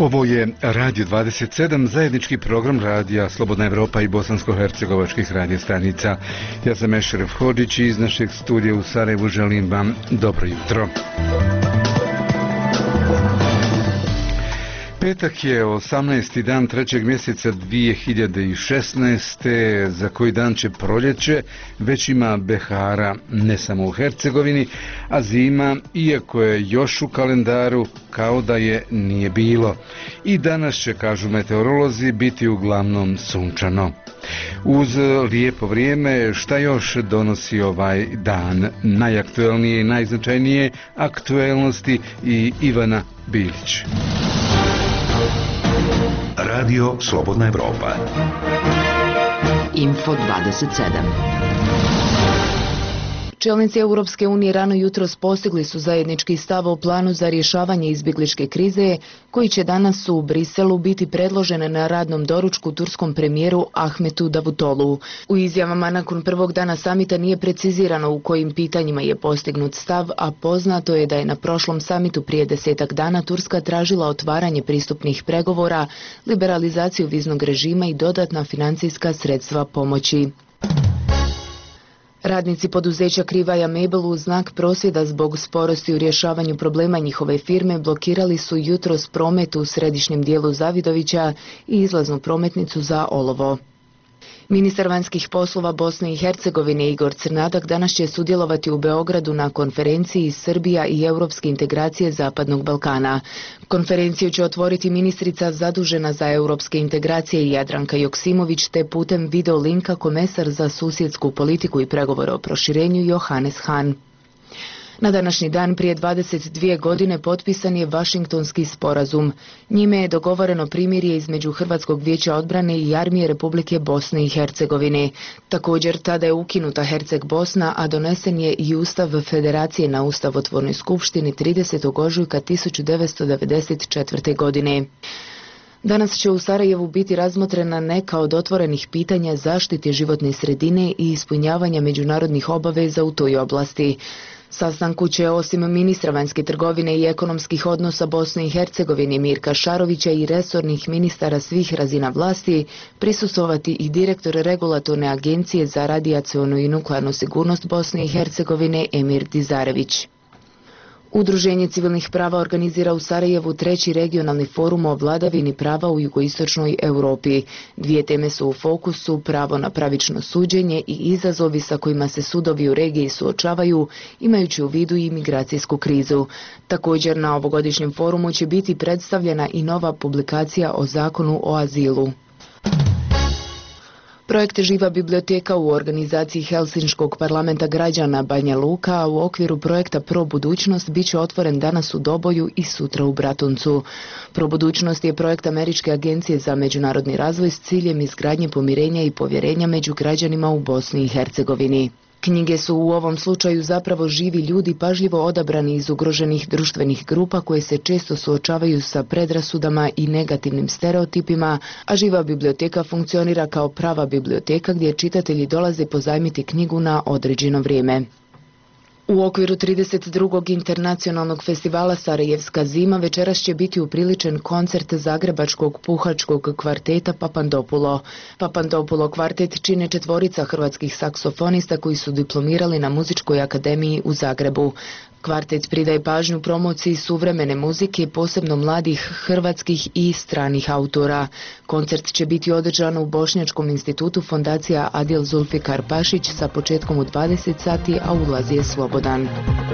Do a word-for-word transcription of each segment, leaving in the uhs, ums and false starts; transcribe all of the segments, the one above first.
Ovo je Radio dvadeset sedam, zajednički program radija Slobodna Evropa i bosansko-hercegovačkih radiostanica. Ja sam Ešeref Hodžić i iz našeg studija u Sarajevu želim vam dobro jutro. Petak je osamnaesti dan trećeg mjeseca dvije hiljade šesnaeste. Za koji dan će proljeće, već ima behara ne samo u Hercegovini, a zima, iako je još u kalendaru, kao da je nije bilo. I danas će, kažu meteorolozi, biti uglavnom sunčano. Uz lijepo vrijeme, šta još donosi ovaj dan? Najaktuelnije i najznačajnije aktuelnosti i Ivana Bilić. Radio Slobodna Evropa. Info dvadeset sedam. Čelnici Europske unije rano jutros postigli su zajednički stav o planu za rješavanje izbjegličke krize, koji će danas u Briselu biti predložen na radnom doručku turskom premijeru Ahmetu Davutoglu. U izjavama nakon prvog dana samita nije precizirano u kojim pitanjima je postignut stav, a poznato je da je na prošlom samitu prije desetak dana Turska tražila otvaranje pristupnih pregovora, liberalizaciju viznog režima i dodatna financijska sredstva pomoći. Radnici poduzeća Krivaja Mebel u znak prosvjeda zbog sporosti u rješavanju problema njihove firme blokirali su jutros promet u središnjem dijelu Zavidovića i izlaznu prometnicu za olovo. Ministar vanjskih poslova Bosne i Hercegovine Igor Crnadak danas će sudjelovati u Beogradu na konferenciji Srbija i europske integracije Zapadnog Balkana. Konferenciju će otvoriti ministrica zadužena za europske integracije Jadranka Joksimović, te putem video linka komesar za susjedsku politiku i pregovore o proširenju Johannes Hahn. Na današnji dan prije dvadeset dvije godine potpisan je Vašingtonski sporazum. Njime je dogovoreno primirje između Hrvatskog vijeća odbrane i Armije Republike Bosne i Hercegovine. Također tada je ukinuta Herceg Bosna, a donesen je i Ustav Federacije na Ustavotvornoj skupštini tridesetog ožujka tisuću devetsto devedeset četvrte. godine. Danas će u Sarajevu biti razmotrena neka od otvorenih pitanja zaštite životne sredine i ispunjavanja međunarodnih obaveza u toj oblasti. Sastanku će osim ministra vanjske trgovine i ekonomskih odnosa Bosne i Hercegovine Mirka Šarovića i resornih ministara svih razina vlasti prisustvovati i direktor regulatorne agencije za radijacionu i nuklearnu sigurnost Bosne i Hercegovine Emir Dizarević. Udruženje civilnih prava organizira u Sarajevu treći regionalni forum o vladavini prava u jugoistočnoj Europi. Dvije teme su u fokusu: pravo na pravično suđenje i izazovi sa kojima se sudovi u regiji suočavaju, imajući u vidu i migracijsku krizu. Također na ovogodišnjem forumu će biti predstavljena i nova publikacija o zakonu o azilu. Projekt Živa biblioteka u organizaciji Helsinškog parlamenta građana Banja Luka, a u okviru projekta Pro budućnost bit će otvoren danas u Doboju i sutra u Bratuncu. Pro budućnost je projekt Američke agencije za međunarodni razvoj s ciljem izgradnje pomirenja i povjerenja među građanima u Bosni i Hercegovini. Knjige su u ovom slučaju zapravo živi ljudi pažljivo odabrani iz ugroženih društvenih grupa koje se često suočavaju sa predrasudama i negativnim stereotipima, a Živa biblioteka funkcionira kao prava biblioteka gdje čitatelji dolaze pozajmiti knjigu na određeno vrijeme. U okviru trideset drugog internacionalnog festivala Sarajevska zima večeras će biti upriličen koncert zagrebačkog puhačkog kvarteta Papandopulo. Papandopulo kvartet čine četvorica hrvatskih saksofonista koji su diplomirali na Muzičkoj akademiji u Zagrebu. Kvartet pridaje pažnju promociji suvremene muzike, posebno mladih hrvatskih i stranih autora. Koncert će biti održan u Bošnjačkom institutu Fondacija Adil Zulfikar Pašić sa početkom u dvadeset sati, a ulaz je slobodan.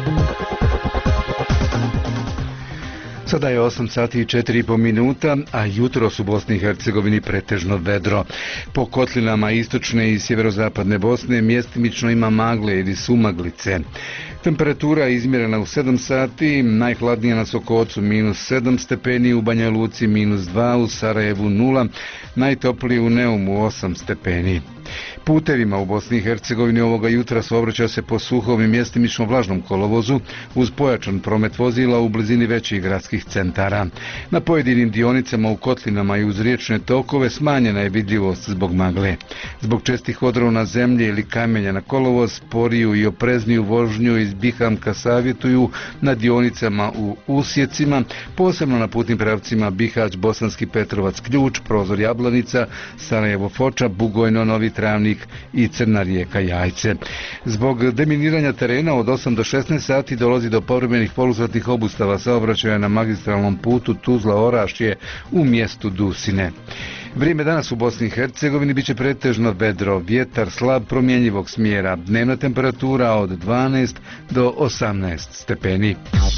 Sada je osam sati i četiri i pol minuta, a jutros u Bosni i Hercegovini pretežno vedro. Po kotlinama istočne i sjeverozapadne Bosne mjestimično ima magle ili sumaglice. Temperatura je izmjerena u sedam sati, najhladnija na Sokocu minus sedam stepeni, u Banja Luci minus dva, u Sarajevu nula, najtoplije u Neumu osam stepeni. Putevima u Bosni i Hercegovini ovoga jutra saobraća se po suhom i mjestimično vlažnom kolovozu uz pojačan promet vozila u blizini većih gradskih centara. Na pojedinim dionicama u kotlinama i uz riječne tokove smanjena je vidljivost zbog magle. Zbog čestih odrona zemlje ili kamenja na kolovoz, sporiju i oprezniju vožnju iz Bihamka savjetuju na dionicama u usjecima, posebno na putnim pravcima Bihać, Bosanski Petrovac, Ključ, Prozor Jablanica, Sarajevo Foča, Bugojno, Novi Travnik i Crna Rijeka Jajce. Zbog deminiranja terena od osam do šesnaest sati dolazi do povremenih polusatnih obustava saobraćaja na magistralnom putu Tuzla-Orašje u mjestu Dusine. Vrijeme danas u Bosni i Hercegovini biće pretežno vedro, vjetar slab promjenjivog smjera, dnevna temperatura od dvanaest do osamnaest stepeni.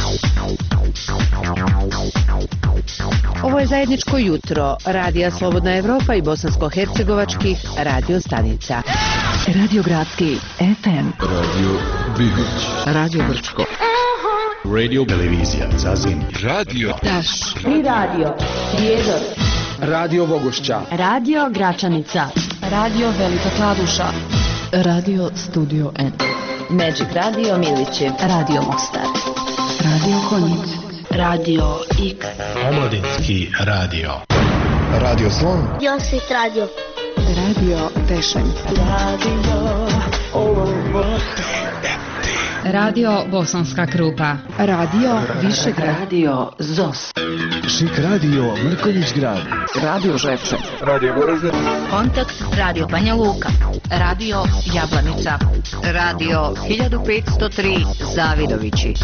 Ovo je zajedničko jutro Radija Slobodna Evropa i bosansko-hercegovačkih radio stanica. Radio Gradski F M, Radio Bihać, Radio Brčko, Radio Televizija Zazin, Radio Taš i Radio Prijedor, Radio Bogošća, Radio Gračanica, Radio Velika Kladuša, Radio Studio N, Magic Radio Milići, Radio Mostar, Radio Konjic, Radio X, Omladinski radio, Radio Slon, Josit Radio, Radio Tešanj, Radio Olovo, Radio Bosanska Krupa, Radio Višegrad, Radio Zos, Šik Radio Mrkonjić Grad, Radio Ževče, Radio Goražde, Kontakt Radio Banja Luka, Radio Jablanica, Radio hiljadu petsto tri Zavidovići.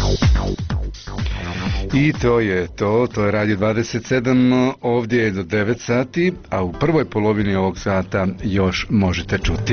I to je to, to je Radio dvadeset sedam, ovdje je do devet sati, a u prvoj polovini ovog sata još možete čuti.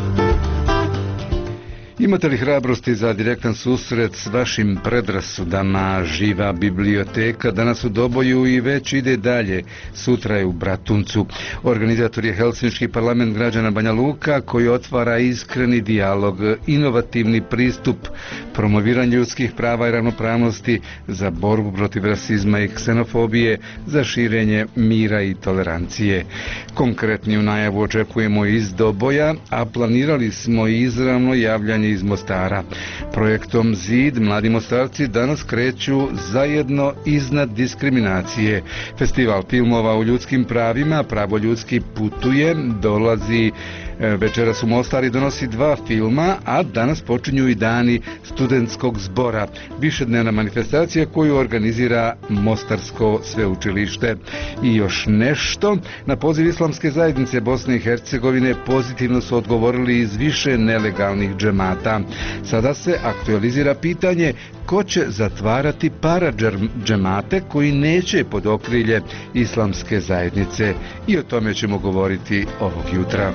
Imate li hrabrosti za direktan susret s vašim predrasudama? Živa biblioteka danas u Doboju i već ide dalje. Sutra je u Bratuncu. Organizator je Helsinški parlament građana Banja Luka koji otvara iskreni dijalog, inovativni pristup, promoviranje ljudskih prava i ravnopravnosti, za borbu protiv rasizma i ksenofobije, za širenje mira i tolerancije. Konkretniju najavu očekujemo iz Doboja, a planirali smo i izravno javljanje iz Mostara. Projektom Zid mladi Mostarci danas kreću zajedno iznad diskriminacije. Festival filmova o ljudskim pravima Pravo ljudski putuje, dolazi večeras u Mostar i donosi dva filma, a danas počinju i dani studentskog zbora. Višednevna manifestacija koju organizira Mostarsko sveučilište. I još nešto, na poziv Islamske zajednice Bosne i Hercegovine pozitivno su odgovorili iz više nelegalnih džemata. Sada se aktualizira pitanje ko će zatvarati para džemate koji neće pod okrilje Islamske zajednice. I o tome ćemo govoriti ovog jutra.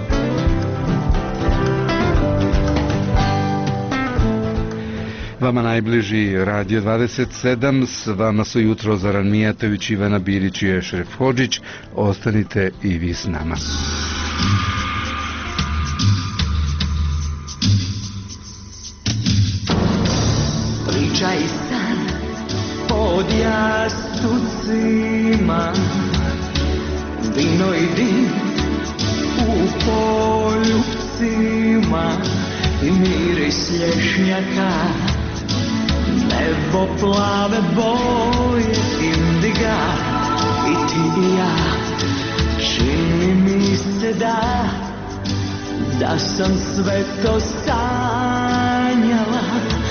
Vama najbliži Radio dvadeset sedam, s vama su jutro Zoran Mijatović, Ivana Bilić i Ešref Hodžić. Ostanite i vi s nama. Pričaj san pod jastucima, vino i dim u poljupcima i miris lješnjaka, nebo plave boje indiga. I ti i ja, čini mi se da, da sam sve to sanjala.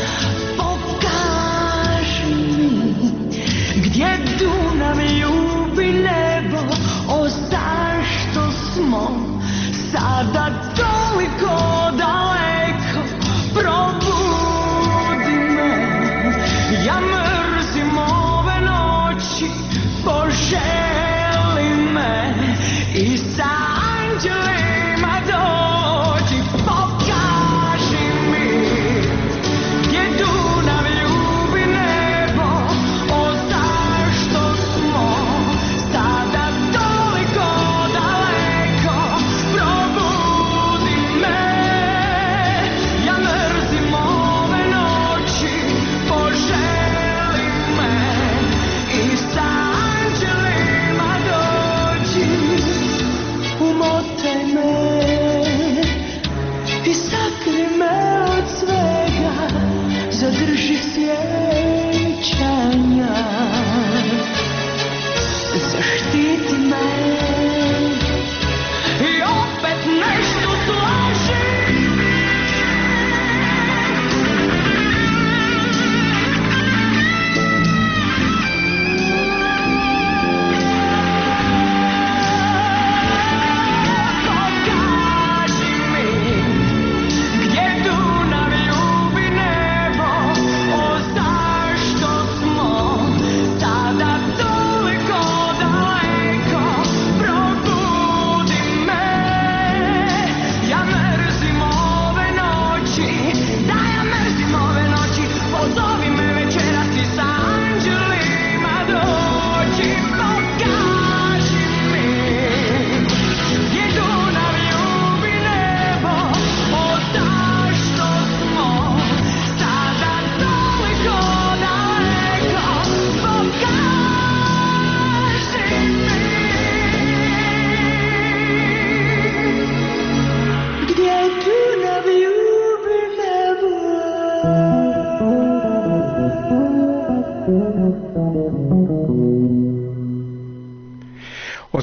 Pokaži mi gdje Dunav ljubi nebo, o zašto smo sada toliko daleko. Probudi me, ja mrzim ove noći, poželi me i sa anđelima dođi. Pokaži mi gdje Dunav ljubi nebo, o zašto smo sada toliko daleko. Probudi me.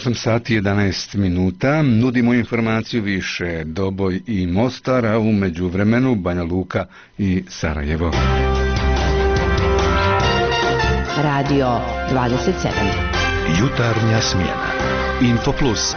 osam sati i jedanaest minuta. Nudimo informaciju više Doboj i Mostar, a u međuvremenu Banja Luka i Sarajevo. Radio dvadeset sedam. Jutarnja smjena. Info Plus.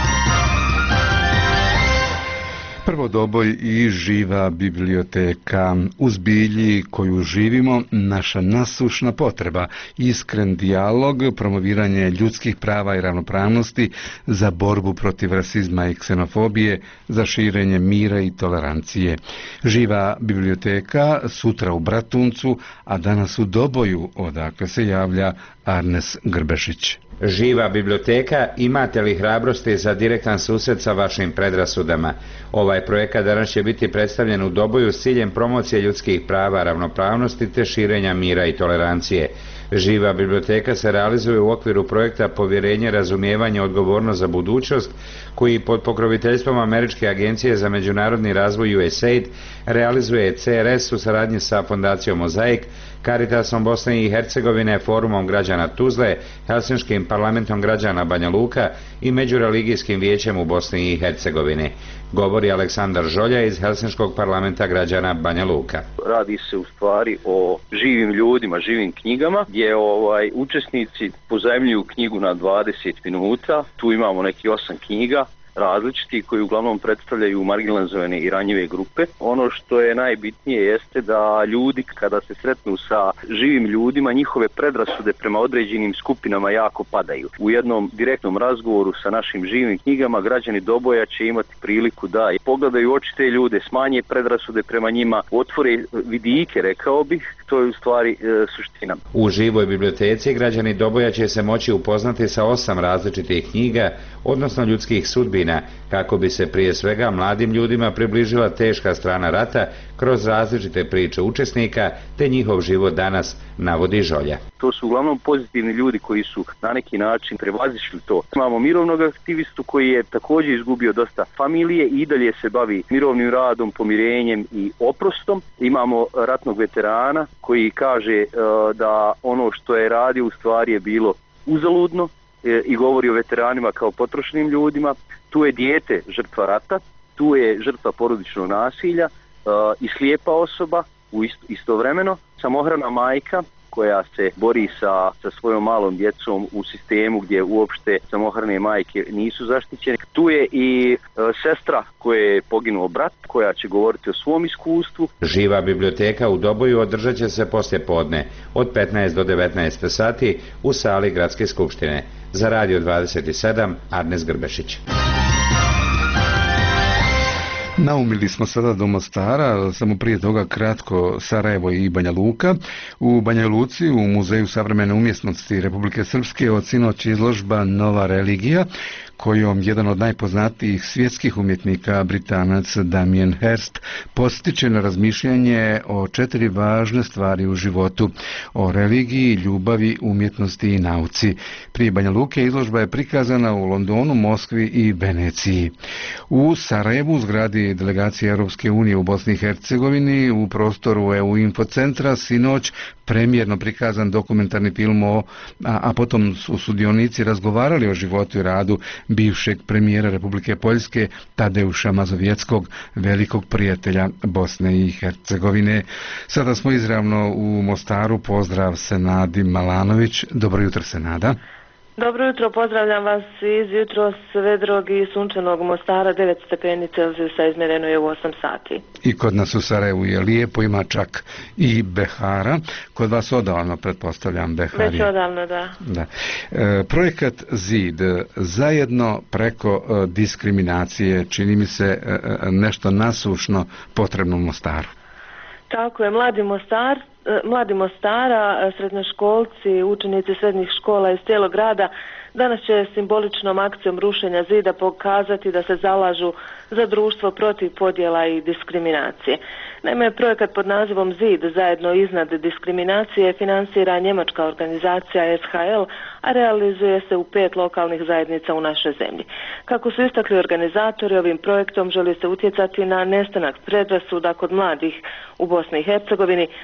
Prvo Doboj i živa biblioteka. U zbilji koju živimo, naša nasušna potreba, iskren dijalog, promoviranje ljudskih prava i ravnopravnosti, za borbu protiv rasizma i ksenofobije, za širenje mira i tolerancije. Živa biblioteka sutra u Bratuncu, a danas u Doboju, odakle se javlja Arnes Grbešić. Živa biblioteka, imate li hrabrosti za direktan susret sa vašim predrasudama? Ovaj projekat danas će biti predstavljen u Doboju s ciljem promocije ljudskih prava, ravnopravnosti te širenja mira i tolerancije. Živa biblioteka se realizuje u okviru projekta Povjerenje, razumijevanje, odgovornost za budućnost, koji pod pokroviteljstvom Američke agencije za međunarodni razvoj U S A I D realizuje C R S u saradnji sa Fondacijom Mozaik, Caritasom Bosne i Hercegovine, Forumom građana Tuzle, Helsinškim parlamentom građana Banja Luka i Međureligijskim vijećem u Bosni i Hercegovini. Govori Aleksandar Žolja iz Helsinškog parlamenta građana Banja Luka. Radi se u stvari o živim ljudima, živim knjigama, gdje ovaj učesnici pozajmljuju knjigu na dvadeset minuta. Tu imamo neki osam knjiga različiti koji uglavnom predstavljaju marginalizovane i ranjive grupe. Ono što je najbitnije jeste da ljudi kada se sretnu sa živim ljudima, njihove predrasude prema određenim skupinama jako padaju. U jednom direktnom razgovoru sa našim živim knjigama građani Doboja će imati priliku da pogledaju u oči te ljude, smanje predrasude prema njima, otvore vidike, rekao bih. To je u stvari e, suština. U živoj biblioteci građani Doboja će se moći upoznati sa osam različitih knjiga, odnosno ljudskih sudbina, kako bi se prije svega mladim ljudima približila teška strana rata kroz različite priče učesnika te njihov život danas, navodi Žolja. To su uglavnom pozitivni ljudi koji su na neki način prevazišli to. Imamo mirovnog aktivistu koji je također izgubio dosta familije i dalje se bavi mirovnim radom, pomirenjem i oprostom. Imamo ratnog veterana koji kaže uh, da ono što je radio u stvari je bilo uzaludno e, i govori o veteranima kao potrošenim ljudima. Tu je dijete žrtva rata, tu je žrtva porodičnog nasilja uh, i slijepa osoba u isto, istovremeno, samohrana majka koja se bori sa, sa svojom malom djecom u sistemu gdje uopšte samohrane majke nisu zaštićene. Tu je i e, sestra koje je poginuo brat, koja će govoriti o svom iskustvu. Živa biblioteka u Doboju održat će se poslije podne od petnaest do devetnaest sati u sali Gradske skupštine. Za Radio dvadeset sedam, Arnes Grbešić. Naumili smo sada do Mostara, samo prije toga kratko Sarajevo i Banja Luka. U Banja Luci u Muzeju savremene umjetnosti Republike Srpske od sinoć izložba Nova religija, kojom jedan od najpoznatijih svjetskih umjetnika, Britanac Damien Hirst, postiče na razmišljanje o četiri važne stvari u životu: o religiji, ljubavi, umjetnosti i nauci. Prije Banja Luke izložba je prikazana u Londonu, Moskvi i Veneciji. U Sarajevu, zgradi delegacije Europske unije u Bosni i Hercegovini, u prostoru E U Infocentra, sinoć premijerno prikazan dokumentarni film o, a, a potom su sudionici razgovarali o životu i radu bivšeg premijera Republike Poljske Tadeuša Mazovjeckog, velikog prijatelja Bosne i Hercegovine. Sada smo izravno u Mostaru. Pozdrav Senadi Malanović. Dobro jutro, Senada. Dobro jutro, pozdravljam vas iz jutros vedrog i sunčanog Mostara. Devet stepeni Celzijusa izmjereno je u osam sati. I kod nas u Sarajevu je lijepo, ima čak i behara. Kod vas odavno, pretpostavljam, behar je. Već odavno, da. da. E, projekat Zid, zajedno preko e, diskriminacije, čini mi se e, nešto nasušno potrebno u Mostaru. Tako je, mladi Mostar, mladi Mostara, srednjoškolci, učenici srednjih škola iz cijelog grada danas će simboličnom akcijom rušenja zida pokazati da se zalažu za društvo protiv podjela i diskriminacije. Naime, projekat pod nazivom Zid, zajedno iznad diskriminacije, financira njemačka organizacija S H L, a realizuje se u pet lokalnih zajednica u našoj zemlji. Kako su istakli organizatori, ovim projektom želi se utjecati na nestanak predrasuda kod mladih u Bosni i Hercegovini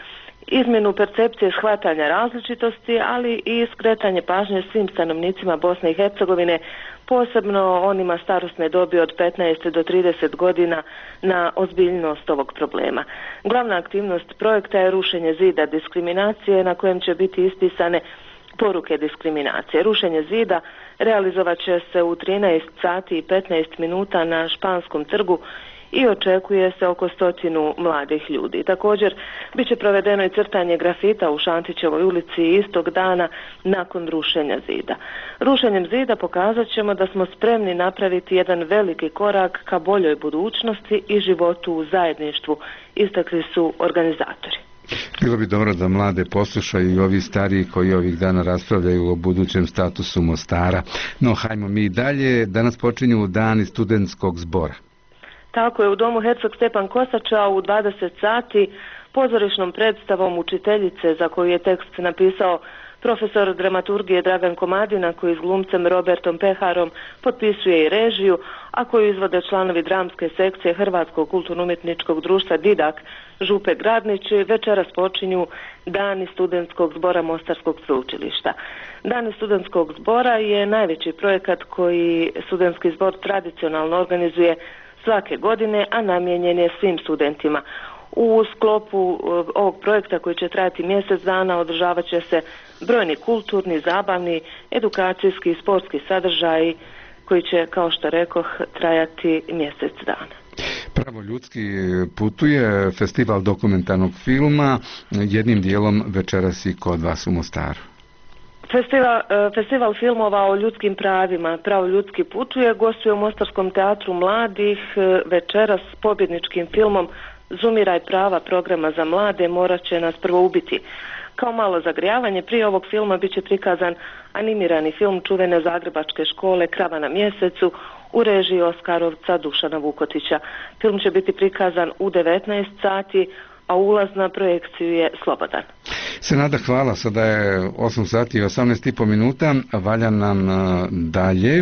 izmjenu percepcije shvatanja različitosti, ali i skretanje pažnje svim stanovnicima Bosne i Hercegovine, posebno onima starosne dobi od petnaest do trideset godina, na ozbiljnost ovog problema. Glavna aktivnost projekta je rušenje zida diskriminacije na kojem će biti ispisane poruke diskriminacije. Rušenje zida realizovat će se u trinaest sati i petnaest minuta na Španskom trgu i očekuje se oko stotinu mladih ljudi. Također, bit će provedeno i crtanje grafita u Šantićevoj ulici istog dana nakon rušenja zida. Rušenjem zida pokazat ćemo da smo spremni napraviti jedan veliki korak ka boljoj budućnosti i životu u zajedništvu, istakli su organizatori. Bilo bi dobro da mlade poslušaju i ovi stariji koji ovih dana raspravljaju o budućem statusu Mostara. No, hajmo mi dalje. Danas počinju dani studentskog zbora. Tako je, u domu Herceg Stepan Kosača u dvadeset sati pozorišnom predstavom učiteljice, za koju je tekst napisao profesor dramaturgije Dragan Komadina, koji s glumcem Robertom Peharom potpisuje i režiju, a koju izvode članovi dramske sekcije Hrvatskog kulturno-umjetničkog društva Didak Župe Gradnić, večeras počinju Dani studentskog zbora Mostarskog sveučilišta. Dani studentskog zbora je najveći projekat koji studentski zbor tradicionalno organizuje svake godine, a namijenjen je svim studentima. U sklopu ovog projekta, koji će trajati mjesec dana, održavat će se brojni kulturni, zabavni, edukacijski i sportski sadržaji koji će, kao što rekoh, trajati mjesec dana. Pravo ljudski putuje, festival dokumentarnog filma, jednim dijelom večeras i kod vas u Mostaru. Festival, festival filmova o ljudskim pravima Pravo ljudski putuje, gostuje u Mostarskom teatru mladih večeras s pobjedničkim filmom Zumiraj prava programa za mlade, morat će nas prvo ubiti. Kao malo zagrijavanje, prije ovog filma bit će prikazan animirani film čuvene zagrebačke škole Krava na mjesecu u režiji Oskarovca Dušana Vukotića. Film će biti prikazan u devetnaest sati, a ulaz na projekciju je slobodan. Senada, hvala. Sada je osam sati i osamnaest i po minuta. Valja nam dalje.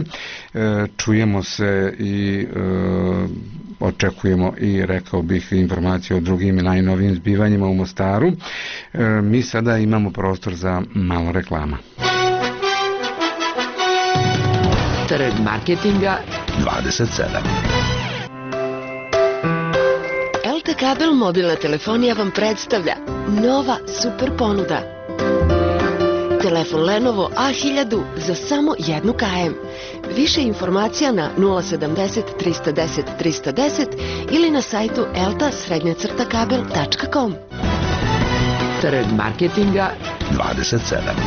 Čujemo se i očekujemo i, rekao bih, informacije o drugim i najnovijim zbivanjima u Mostaru. Mi sada imamo prostor za malo reklama. Trg marketinga dvadeset sedam. L T Kabel mobilna telefonija vam predstavlja nova super ponuda. Telefon Lenovo A hiljadu za samo jednu km. Više informacija na nula sedamdeset trista deset trista deset ili na sajtu elta srednja crta kabel tačka com. Trg marketinga dvadeset sedam.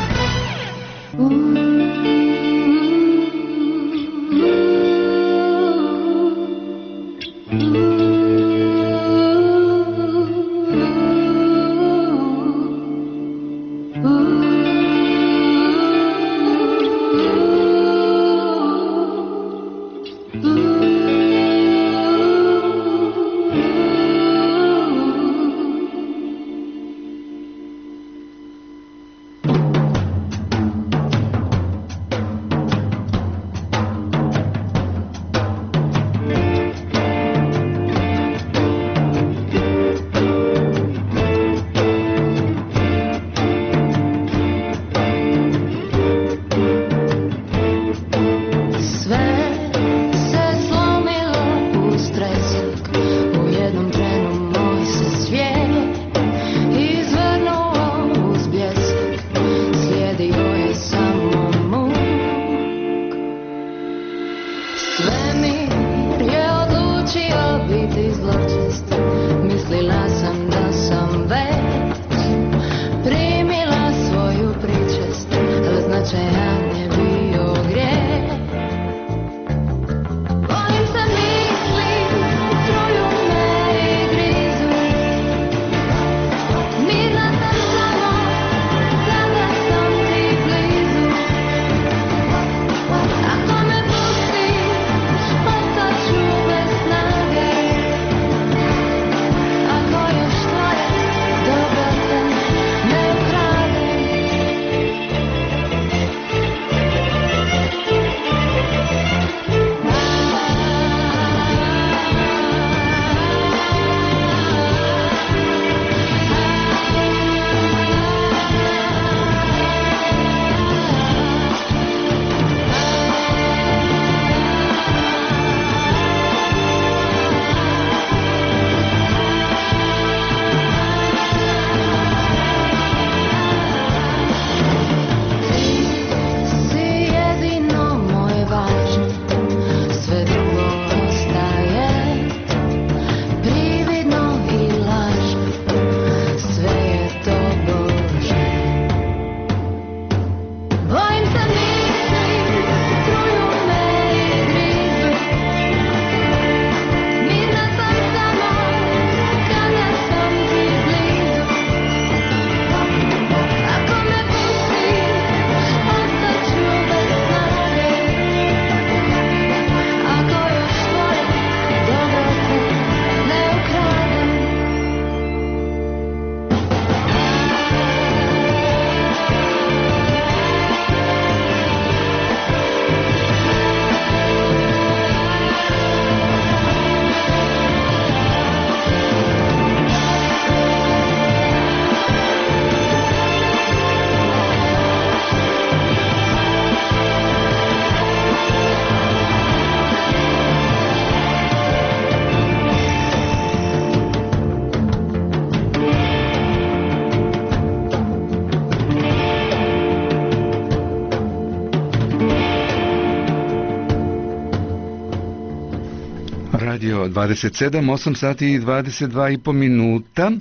Radio dvadeset sedam, osam sati i dvadeset dva i po minuta.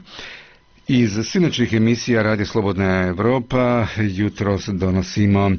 Iz sinoćnih emisija Radio Slobodna Evropa jutros donosimo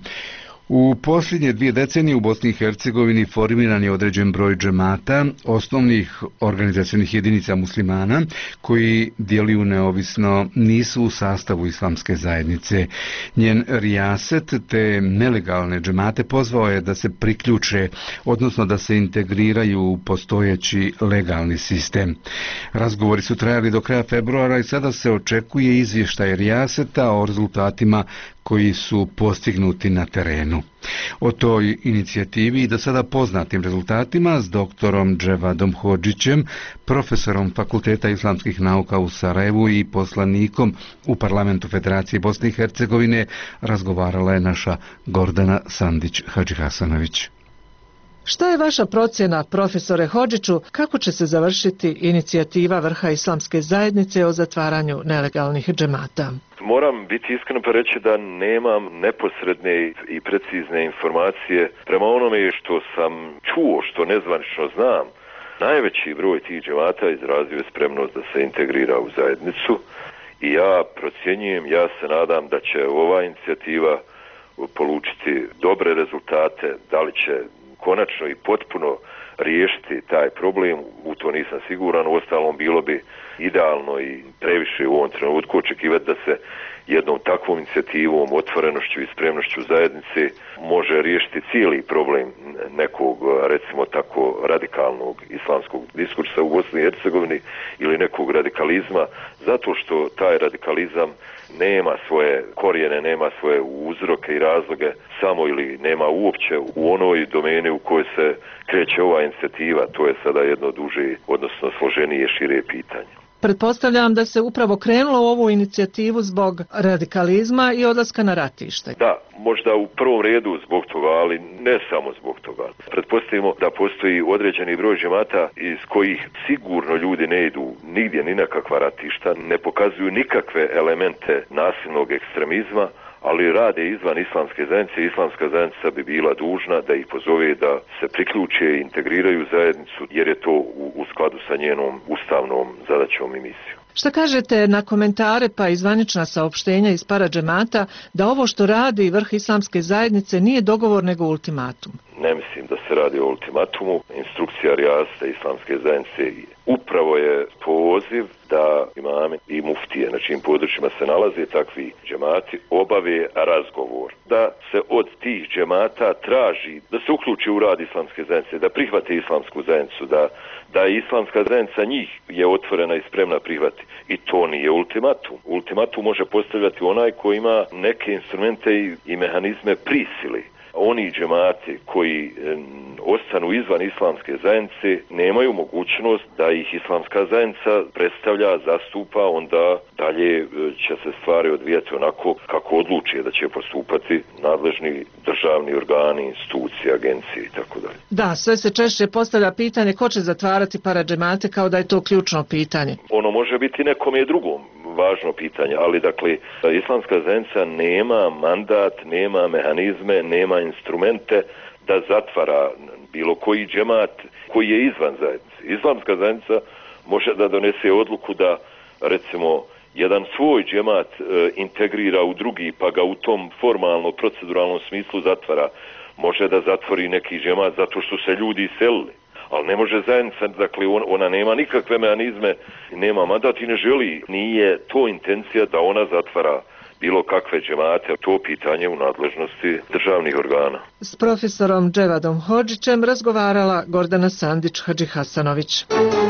u posljednje dvije decenije u Bosni i Hercegovini formiran je određen broj džemata, osnovnih organizacionih jedinica muslimana koji djeluju neovisno, nisu u sastavu islamske zajednice. Njen rijaset te nelegalne džemate pozvao je da se priključe, odnosno da se integriraju u postojeći legalni sistem. Razgovori su trajali do kraja februara i sada se očekuje izvještaj rijaseta o rezultatima koji su postignuti na terenu. O toj inicijativi i do sada poznatim rezultatima s doktorom Dževadom Hodžićem, profesorom Fakulteta islamskih nauka u Sarajevu i poslanikom u Parlamentu Federacije Bosne i Hercegovine razgovarala je naša Gordana Sandić-Hadžihasanović. Šta je vaša procjena, profesore Hodžiću, kako će se završiti inicijativa vrha islamske zajednice o zatvaranju nelegalnih džemata? Moram biti iskren pa reći da nemam neposredne i precizne informacije prema onome što sam čuo, što nezvanično znam. Najveći broj tih džemata izrazio je spremnost da se integrira u zajednicu i ja procjenjujem, ja se nadam da će ova inicijativa polučiti dobre rezultate, da li će konačno i potpuno riješiti taj problem, u to nisam siguran, uostalom bilo bi idealno i previše u ovom trenutku očekivati da se jednom takvom inicijativom, otvorenošću i spremnošću zajednice može riješiti cijeli problem nekog, recimo tako, radikalnog islamskog diskursa u Bosni i Hercegovini ili nekog radikalizma, zato što taj radikalizam nema svoje korijene, nema svoje uzroke i razloge samo ili nema uopće u onoj domeni u kojoj se kreće ova inicijativa. To je sada jedno duže, odnosno složenije, šire pitanje. Pretpostavljam da se upravo krenulo u ovu inicijativu zbog radikalizma i odlaska na ratište. Da, možda u prvom redu zbog toga, ali ne samo zbog toga. Pretpostavimo da postoji određeni broj džemata iz kojih sigurno ljudi ne idu nigdje ni na kakva ratišta, ne pokazuju nikakve elemente nasilnog ekstremizma, ali rade izvan islamske zajednice. Islamska zajednica bi bila dužna da ih pozove da se priključe i integriraju zajednicu, jer je to u, u skladu sa njenom ustavnom zadaćom i misijom. Šta kažete na komentare pa i zvanična saopštenja iz para džemata da ovo što radi vrh islamske zajednice nije dogovor nego ultimatum? Ne mislim da se radi o ultimatumu. Instrukcija rijasta islamske zajednice upravo je poziv da imami i muftije, na čijim područjima se nalaze takvi džemati, obave razgovor. Da se od tih džemata traži da se uključi u rad islamske zajednice, da prihvate islamsku zajednicu, da, da islamska zajednica njih je otvorena i spremna prihvati. I to nije ultimatum. Ultimatum može postavljati onaj koji ima neke instrumente i, i mehanizme prisili. Oni džemati koji e, ostanu izvan islamske zajednice nemaju mogućnost da ih islamska zajednica predstavlja, zastupa, onda dalje e, će se stvari odvijati onako kako odluči da će postupati nadležni državni organi, institucije, agencije i tako dalje. Da, sve se češće postavlja pitanje ko će zatvarati paradžemate kao da je to ključno pitanje. Ono može biti nekome drugom važno pitanje, ali dakle islamska zajednica nema mandat, nema mehanizme, nema instrumente da zatvara bilo koji džemat koji je izvan zajednice. Islamska zajednica može da donese odluku da recimo jedan svoj džemat e, integrira u drugi pa ga u tom formalno proceduralnom smislu zatvara. Može da zatvori neki džemat zato što se ljudi iselili. Ali ne može zajednica, dakle ona nema nikakve mehanizme, nema mandat i ne želi. Nije to intencija da ona zatvara bilo kakve džemate, to pitanje u nadležnosti državnih organa. S profesorom Dževadom Hodžićem razgovarala Gordana Sandić-Hadžihasanović.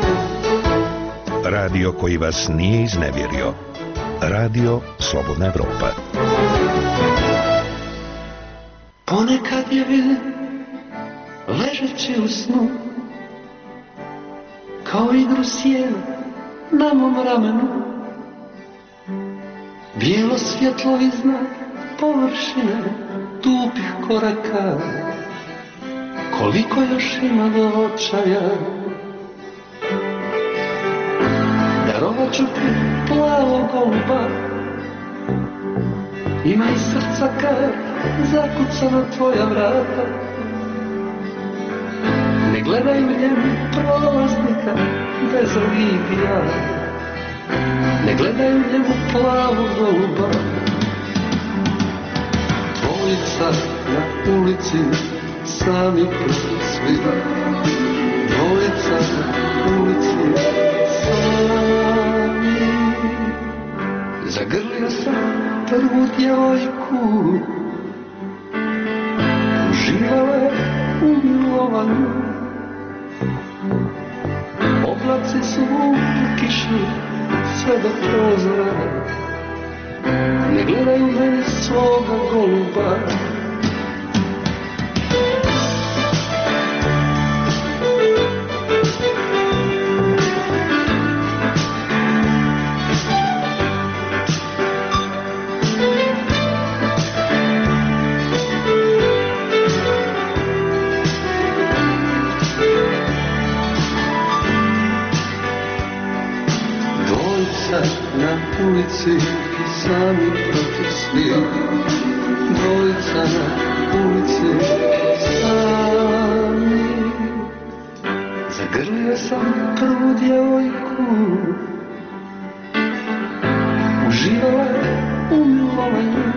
Radio koji vas nije iznevjerio. Radio Slobodna Evropa. Ponekad je vidim ležeći u snu kao igru sjena na mom ramenu, bijelo svjetlovi znak površine tupih koraka, koliko još ima do očaja. Darovat ću ti plavog goluba, ima i srca kad zakuca na tvoja vrata. Ne gledaj vrijeme prolazi bezlipija, ne gledaju njemu plavu goluba. Dvojica na ulici, sami protiv svih. Dvojica na ulici, sami. Zagrlio sam prvu djevojku, uživala je u milovanju. Oblaci su vukli kišu sve do prozora, ne gledaju mene svoga goluba. Na ulici i sami protiv svih. Dvojica na ulici sami. Zagrlio sam prvu djevojku, uživala je u milovanju.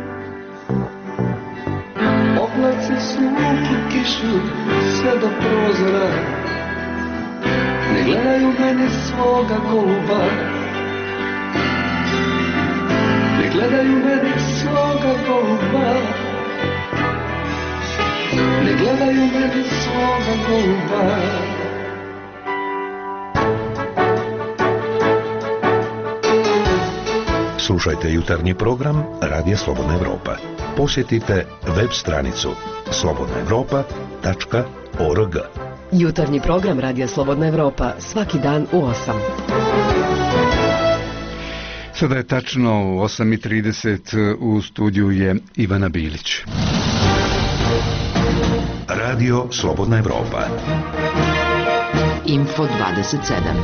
Oblaci su vukli kišu sve do prozora, ne gledaju mene svoga goluba. Ne gledaju mene svoga goluba, ne gledaju mene svoga goluba. Slušajte jutarnji program Radija Slobodna Evropa. Posjetite web stranicu slobodna evropa tačka org. Jutarnji program Radija Slobodna Evropa svaki dan u osam. Sada je tačno u osam i trideset, u studiju je Ivana Bilić. Radio Slobodna Evropa. Info dvadeset sedam.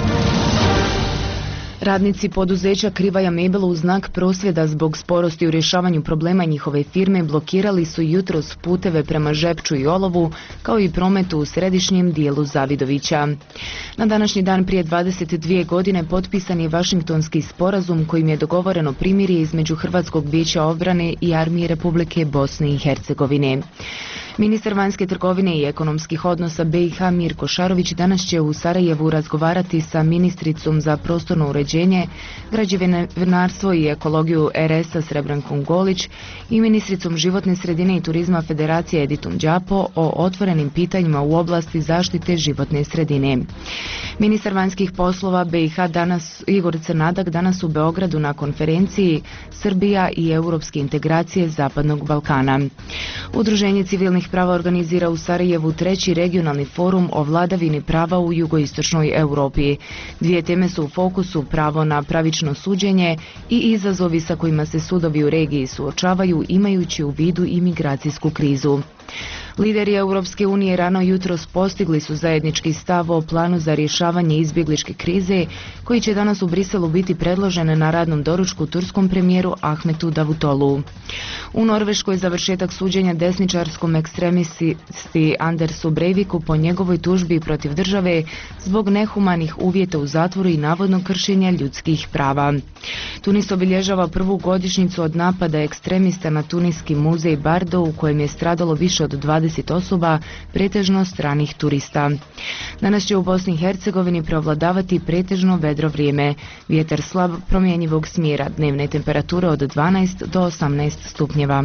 Radnici poduzeća Krivaja Mebel u znak prosvjeda zbog sporosti u rješavanju problema njihove firme blokirali su jutros puteve prema Žepču i Olovu, kao i prometu u središnjem dijelu Zavidovića. Na današnji dan prije dvadeset dvije godine potpisan je Vašingtonski sporazum kojim je dogovoreno primirje između Hrvatskog vijeća obrane i Armije Republike Bosne i Hercegovine. Ministar vanjske trgovine i ekonomskih odnosa B i H Mirko Šarović danas će u Sarajevu razgovarati sa ministricom za prostorno uređenje, građevinarstvo i ekologiju R S-a Srebrankom Golić i ministricom životne sredine i turizma Federacije Editom Đapo o otvorenim pitanjima u oblasti zaštite životne sredine. Ministar vanjskih poslova B i H danas, Igor Crnadak danas u Beogradu na konferenciji Srbija i europske integracije Zapadnog Balkana. Udruženje civilnih prava organizira u Sarajevu treći regionalni forum o vladavini prava u jugoistočnoj Europi. Dvije teme su u fokusu: pravo na pravično suđenje i izazovi sa kojima se sudovi u regiji suočavaju imajući u vidu imigracijsku krizu. Lideri Europske unije rano jutros postigli su zajednički stav o planu za rješavanje izbjegličke krize, koji će danas u Briselu biti predložen na radnom doručku turskom premijeru Ahmetu Davutoglu. U Norveškoj završetak suđenja desničarskom ekstremisti Andersu Breiviku po njegovoj tužbi protiv države zbog nehumanih uvjeta u zatvoru i navodnog kršenja ljudskih prava. Tunis obilježava prvu godišnjicu od napada ekstremista na tuniski muzej Bardo, u kojem je stradalo više od dvadeset osoba, pretežno stranih turista. Danas će u Bosni i Hercegovini preovladavati pretežno vedro vrijeme. Vjetar slab promjenjivog smjera, dnevne temperature od dvanaest do osamnaest stupnjeva.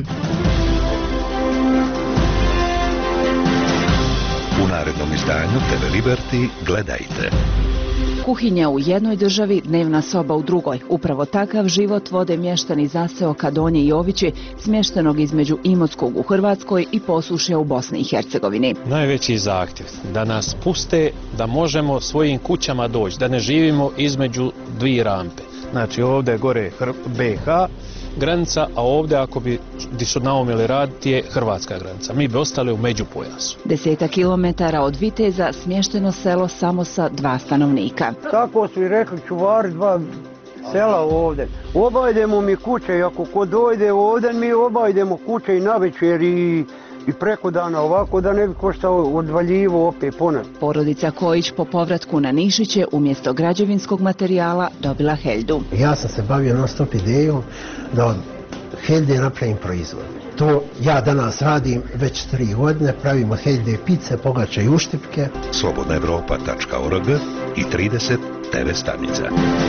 U narednom izdanju T V Liberty gledajte. Kuhinja u jednoj državi, dnevna soba u drugoj. Upravo takav život vode mještani zaseoka Donje Jovići, smještenog između Imotskog u Hrvatskoj i Posušja u Bosni i Hercegovini. Najveći zahtjev da nas puste, da možemo svojim kućama doći, da ne živimo između dvije rampe. Znači ovdje gore B H granica, a ovdje ako bi di su naumili raditi je hrvatska granica. Mi bi ostali u međupojasu. Deseta kilometara od Viteza smješteno selo samo sa dva stanovnika. Tako su i rekli čuvari dva sela ovdje. Obajdemo mi kuće i ako ko dojde ovdje mi obajdemo kuće i navečer i i preko dana ovako da ne bi koštao odvaljivo opet ponad. Porodica Kojić po povratku na Nišić je umjesto građevinskog materijala dobila Heldu. Ja sam se bavio non stop idejom da od Helde napravim proizvod. To ja danas radim već tri godine, pravimo Helde pice, pogače i uštipke. slobodna evropa tačka org i trideset te ve stanica.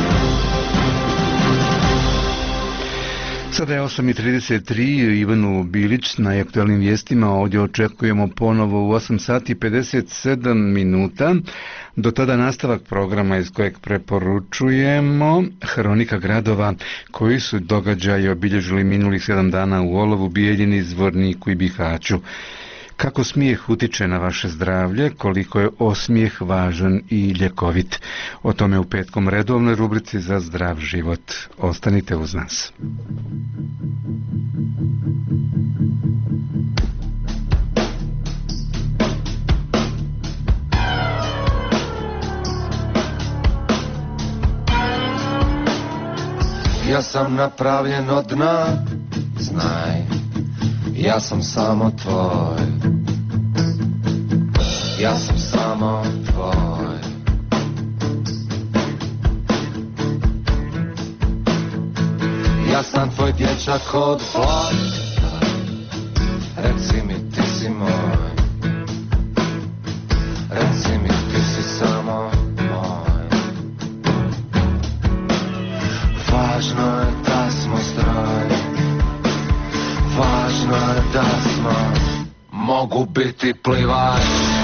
Sada je osam i trideset tri, Ivanu Bilić na aktualnim vijestima. Ovdje očekujemo ponovo u osam sati i pedeset sedam minuta. Do tada nastavak programa iz kojeg preporučujemo Hronika gradova koji su događaje obilježili minulih sedam dana u Olovu, Bijeljini, Zvorniku i Bihaću. Kako smijeh utiče na vaše zdravlje, koliko je osmijeh važan i ljekovit. O tome u petkom redovnoj rubrici za zdrav život. Ostanite uz nas. Ja sam napravljen od dna, znaj, ja sam samo tvoj. Ja sam samo tvoj. Ja sam tvoj dječak od blata, reci mi ti si moj. Reci mi ti si samo moj. Važno je da smo stroj, važno je da smo. Mogu biti plivač,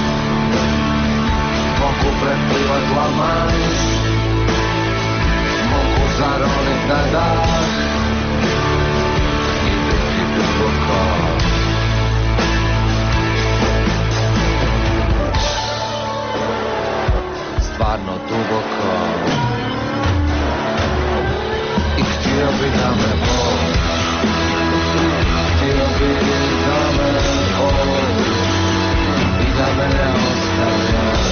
mogu preplivat Lamanš, mogu zaronit na dah i biti duboko. Stvarno duboko. I htio bi da me voli, htio bi da me voli i da me ne ostavljaš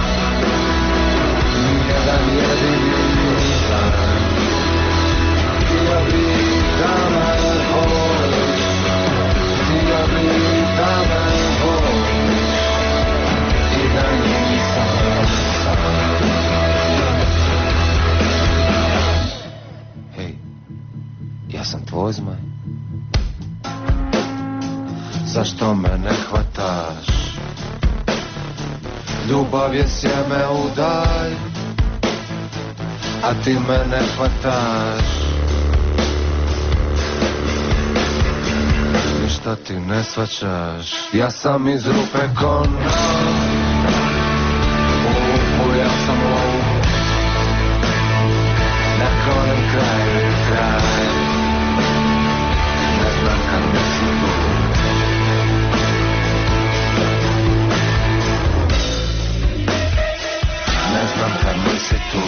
nijedan jedini dan. Htio bi da me voliš, htio bi da me voliš i da nisam sam. Hej, ja sam tvoj zmaj. Zašto me ne hvataš? Ljubav je sjeme u dalj, a ti me ne hvataš. Ništa ti ne shvaćaš. Ja sam iz rupe ko noć, u lupu ja sam lup, na konem kraju je kraj. Ne znam kad me si tu. Ne znam kad nisi tu.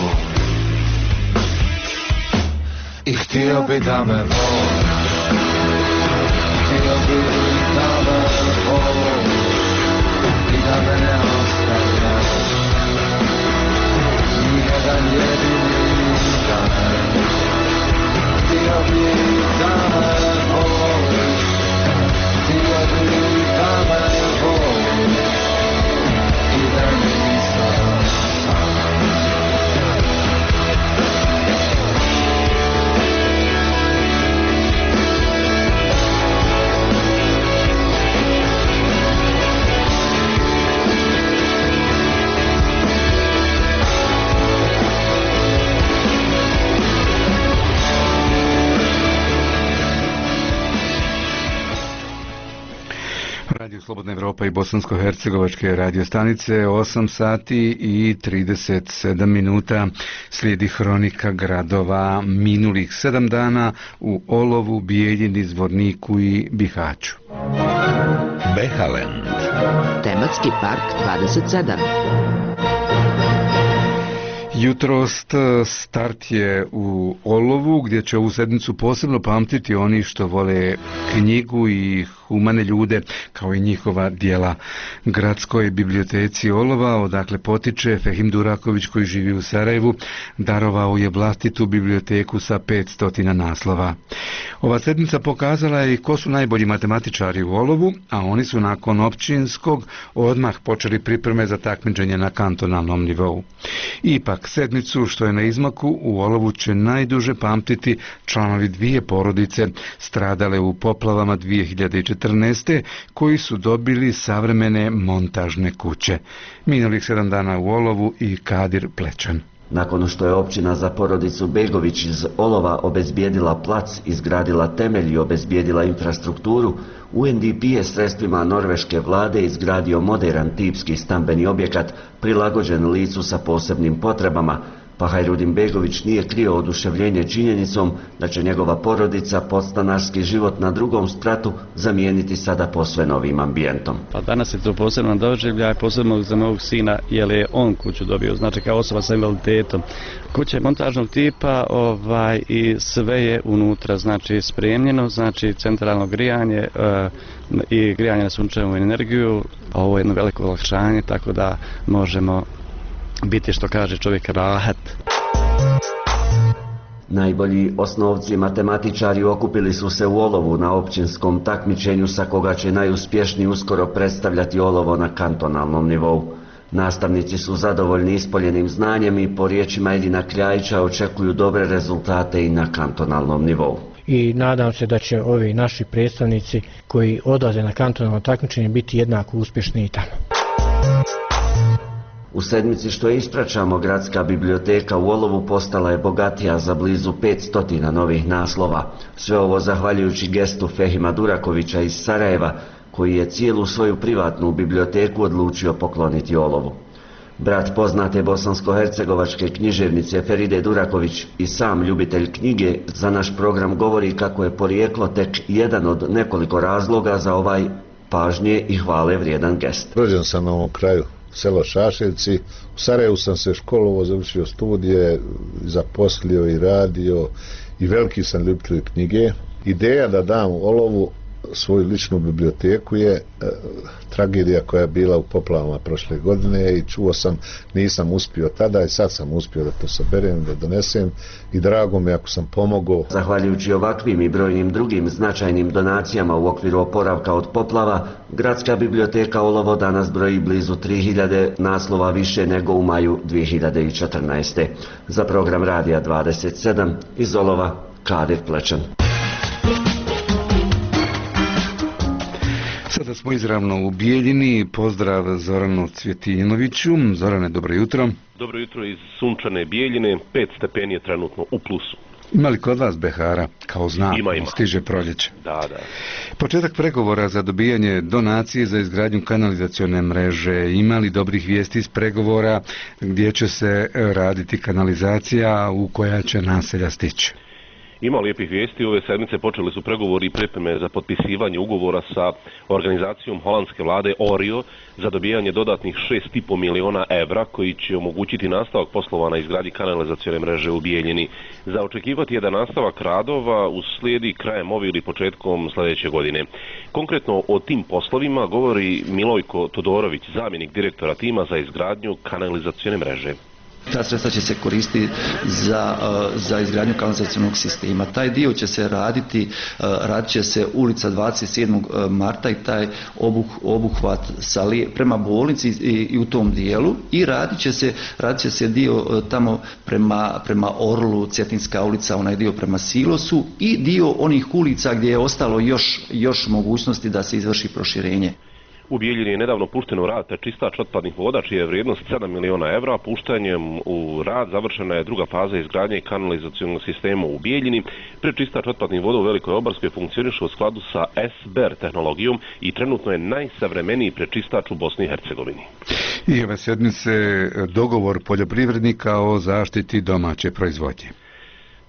I htio bi da me voliš, htio bi da me voliš i da me ne ostavljaš nijedan jedini dan. Htio bi da me voliš, htio bi da me voliš i da nisam sam. Radio Slobodna Evropa i bosansko-hercegovačke radio stanice, osam sati i trideset sedam minuta. Slijedi Hronika gradova minulih sedam dana u Olovu, Bijeljini, Zvorniku i Bihaću. Behaland. Tematski park dvadeset sedam. Jutrost start je u Olovu, gdje će ovu sedmicu posebno pamtiti oni što vole knjigu i humane ljude, kao i njihova djela. Gradskoj biblioteci Olova, odakle potiče Fehim Duraković, koji živi u Sarajevu, darovao je vlastitu biblioteku sa petsto naslova. Ova sedmica pokazala je i ko su najbolji matematičari u Olovu, a oni su nakon općinskog odmah počeli pripreme za takmičenje na kantonalnom nivou. Ipak, sedmicu što je na izmaku u Olovu će najduže pamtiti članovi dvije porodice stradale u poplavama dvije hiljade četrnaeste. koji su dobili savremene montažne kuće. Minulih sedam dana u Olovu i Kadir Plečan. Nakon što je općina za porodicu Begović iz Olova obezbijedila plac, izgradila temelj i obezbijedila infrastrukturu, U N D P je sredstvima norveške vlade izgradio moderan tipski stambeni objekat prilagođen licu sa posebnim potrebama, pa Hajrudin Begović nije krio oduševljenje činjenicom da će njegova porodica podstanarski život na drugom spratu zamijeniti sada posve novim ambijentom. Pa danas je to posebno doživljaj, posebno za mog sina, jer je on kuću dobio, znači kao osoba sa invaliditetom. Kuća je montažnog tipa ovaj, i sve je unutra, znači spremljeno, znači centralno grijanje e, i grijanje na sunčevu energiju. Ovo je jedno veliko olakšanje, tako da možemo biti, što kaže čovjek, rahat. Najbolji osnovci matematičari okupili su se u Olovu na općinskom takmičenju sa koga će najuspješniji uskoro predstavljati Olovo na kantonalnom nivou. Nastavnici su zadovoljni ispoljenim znanjem i po riječima Edina Kljajića očekuju dobre rezultate i na kantonalnom nivou. I nadam se da će ovi naši predstavnici koji odlaze na kantonalno takmičenje biti jednako uspješni i tamo. U sedmici što je ispraćamo, gradska biblioteka u Olovu postala je bogatija za blizu petsto novih naslova. Sve ovo zahvaljujući gestu Fehima Durakovića iz Sarajeva, koji je cijelu svoju privatnu biblioteku odlučio pokloniti Olovu. Brat poznate bosansko-hercegovačke književnice Feride Duraković i sam ljubitelj knjige za naš program govori kako je porijeklo tek jedan od nekoliko razloga za ovaj pažnje i hvale vrijedan gest. Rođen sam na ovom kraju, selo Šaševci. U Sarajevu sam se školovo, završio studije, zaposlio i radio i veliki sam ljubitelj knjige. Ideja da dam Olovu svoju ličnu biblioteku je e, tragedija koja je bila u poplavama prošle godine i čuo sam, nisam uspio tada i sad sam uspio da to saberem, da donesem i drago mi ako sam pomogao. Zahvaljujući ovakvim i brojnim drugim značajnim donacijama u okviru oporavka od poplava, gradska biblioteka Olovo danas broji blizu tri hiljade naslova više nego u maju dvije hiljade četrnaeste. Za program Radija dvadeset sedam iz Olova, Kadir Plečan. Sada smo izravno u Bijeljini. Pozdrav Zoranu Cvjetinoviću. Zorane, dobro jutro. Dobro jutro iz sunčane Bijeljine. Pet stepeni je trenutno u plusu. Ima li kod vas behara kao znak? Ima, ima. Stiže proljeće. Da, da. Početak pregovora za dobijanje donacije za izgradnju kanalizacione mreže. Ima li dobrih vijesti iz pregovora gdje će se raditi kanalizacija u koja će naselja stići? Ima lijepih vijesti. Ove sedmice počeli su pregovori i pripreme za potpisivanje ugovora sa organizacijom holandske vlade Orio za dobijanje dodatnih šest i po miliona evra koji će omogućiti nastavak poslova na izgradnji kanalizacione mreže u Bijeljini. Za očekivati je da nastavak radova uslijedi krajem ove ili početkom sljedeće godine. Konkretno o tim poslovima govori Milojko Todorović, zamjenik direktora tima za izgradnju kanalizacione mreže. Ta sredstva će se koristiti za, za izgradnju kanalizacionog sistema. Taj dio će se raditi, radit će se ulica dvadeset sedmog marta i taj obuh, obuhvat sa lije, prema bolnici i, i u tom dijelu i radit će se, radit će se dio tamo prema, prema Orlu, Cetinska ulica, onaj dio prema Silosu i dio onih ulica gdje je ostalo još, još mogućnosti da se izvrši proširenje. U Bijeljini je nedavno pušteno u rad prečistač otpadnih voda, čija je vrijednost sedam miliona evra. Puštanjem u rad završena je druga faza izgradnje kanalizacionog sistema u Bijeljini. Prečistač otpadnih voda u Velikoj Obarskoj funkcioniše u skladu sa S B E R tehnologijom i trenutno je najsavremeniji prečistač u Bosni i Hercegovini. I ove sedmice dogovor poljoprivrednika o zaštiti domaće proizvodnje.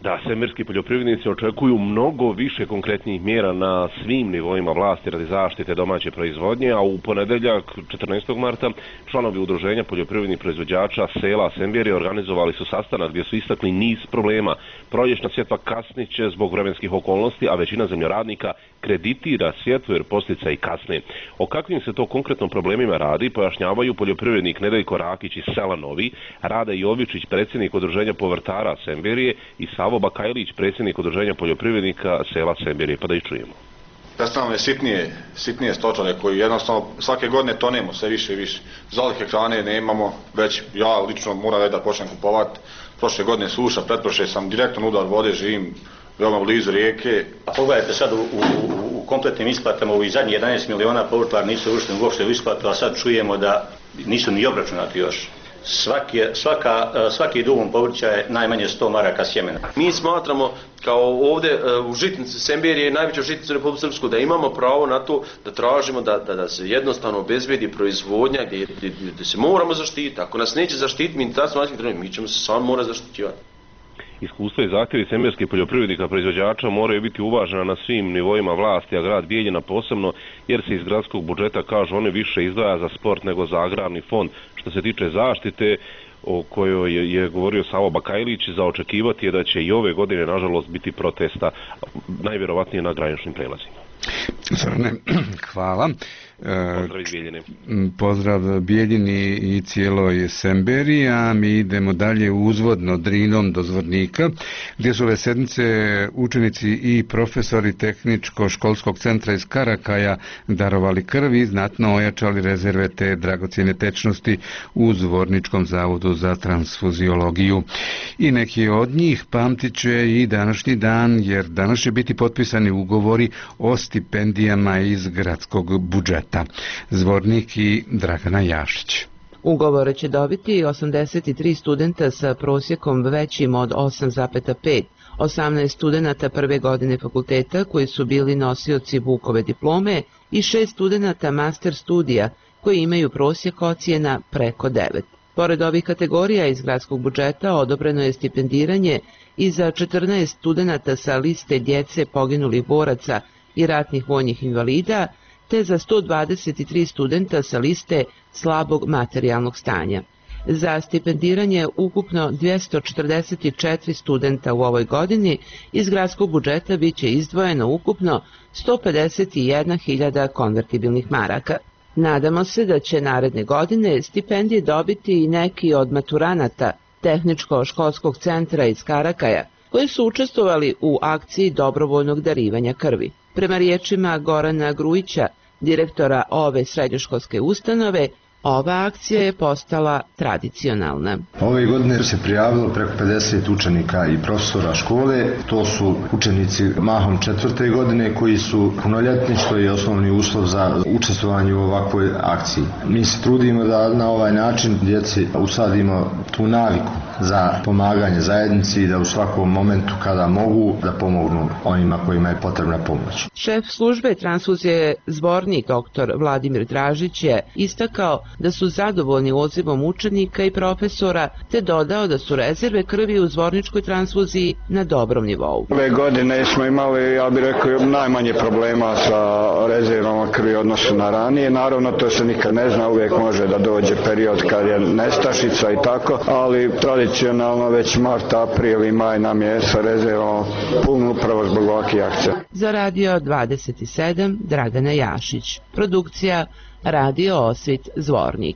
Da, semirski poljoprivrednici očekuju mnogo više konkretnih mjera na svim nivoima vlasti radi zaštite domaće proizvodnje, a u ponedeljak četrnaestog marta članovi udruženja poljoprivrednih proizvođača sela Semberije organizovali su sastanak gdje su istakli niz problema. Proljećna sjetva kasniće zbog vremenskih okolnosti, a većina zemljoradnika kreditira sjetvu jer posljedice i kasne. O kakvim se to konkretno problemima radi, pojašnjavaju poljoprivrednik Nedeljko Rakić iz sela Novi, Rade Jovičić, predsjednik udruženja povrtara Semberije i Savo Bakajlić, predsjednik udruženja poljoprivrednika sela Semberije, pa da ih čujemo. Predstavljamo je sitnije, sitnije stočare koji jednostavno svake godine tonemo sve više i više. Zalihe hrane nemamo, već ja lično moram da počnem kupovati. Prošle godine suša, pretprošle sam direktan udar vode, živim veoma blizu rijeke. A pogledajte sad u, u, u kompletnim isplatama, ovih zadnjih jedanaest miliona povrtlara nisu uvršteni uopšte u isplatu, a sad čujemo da nisu ni obračunati još. Svaki, svaka, svaki dugom povrća je najmanje sto maraka sjemena. Mi smatramo kao ovdje u žitnici Semberije, najveća žitnica u Republiku Srpsku, da imamo pravo na to da tražimo da, da, da se jednostavno obezbedi proizvodnja gdje, gdje, gdje se moramo zaštititi. Ako nas neće zaštititi Ministarstvo vanjskih trgovina, mi ćemo se sami morati zaštićivati. Iskustva i zahtjevi semberskih poljoprivrednika proizvođača moraju biti uvažena na svim nivoima vlasti, a grad Bijeljina posebno, jer se iz gradskog budžeta, kažu oni, više izdvaja za sport nego za agrarni fond. Što se tiče zaštite, o kojoj je, je govorio Savo Bakajlić, za očekivati je da će i ove godine, nažalost, biti protesta, najvjerovatnije na graničnim prelazima. Zorane, hvala. Pozdrav iz Bijeljine. Pozdrav Bijeljini i cijeloj Semberiji, a mi idemo dalje uzvodno Drinom do Zvornika, gdje su ove sedmice učenici i profesori tehničko-školskog centra iz Karakaja darovali krv i znatno ojačali rezerve te dragocjene tečnosti u Zvorničkom zavodu za transfuziologiju. I neki od njih pamtit će i današnji dan, jer danas će biti potpisani ugovori o stipendijama iz gradskog budžeta. Zvornik i Dragana Jašić. Ugovore će dobiti osamdeset tri studenta sa prosjekom većim od osam zarez pet, osamnaest studenata prve godine fakulteta koji su bili nosioci Vukove diplome i šest studenata master studija koji imaju prosjek ocjena preko devet. Pored ovih kategorija iz gradskog budžeta odobreno je stipendiranje i za četrnaest studenata sa liste djece poginulih boraca i ratnih vojnih invalida, te za sto dvadeset tri studenta sa liste slabog materijalnog stanja. Za stipendiranje ukupno dvjesto četrdeset četiri studenta u ovoj godini iz gradskog budžeta biće izdvojeno ukupno sto pedeset jedna hiljada konvertibilnih maraka. Nadamo se da će naredne godine stipendije dobiti i neki od maturanata tehničko-školskog centra iz Karakaja, koji su učestvovali u akciji dobrovoljnog darivanja krvi. Prema riječima Gorana Grujića, direktora ove srednjoškolske ustanove, ova akcija je postala tradicionalna. Ove godine se prijavilo preko pedeset učenika i profesora škole. To su učenici mahom četvrte godine koji su punoljetni, što je osnovni uslov za učestvovanje u ovakvoj akciji. Mi se trudimo da na ovaj način djeci usadimo tu naviku za pomaganje zajednici i da u svakom momentu kada mogu da pomognu onima kojima je potrebna pomoć. Šef službe transfuzije Zvornik, doktor Vladimir Dražić, je istakao da su zadovoljni odzivom učenika i profesora, te dodao da su rezerve krvi u zvorničkoj transfuziji na dobrom nivou. Ove godine smo imali, ja bih rekao, najmanje problema sa rezervama krvi odnosu na ranije. Naravno, to se nikad ne zna, uvijek može da dođe period kad je nestašica i tako, ali tradicionalno već mart, april i maj nam je sa rezervom pun upravo zbog ovakvih akcija. Za Radio dvadeset sedam, Dragana Jašić. Produkcija Radio Osvit Zvornik.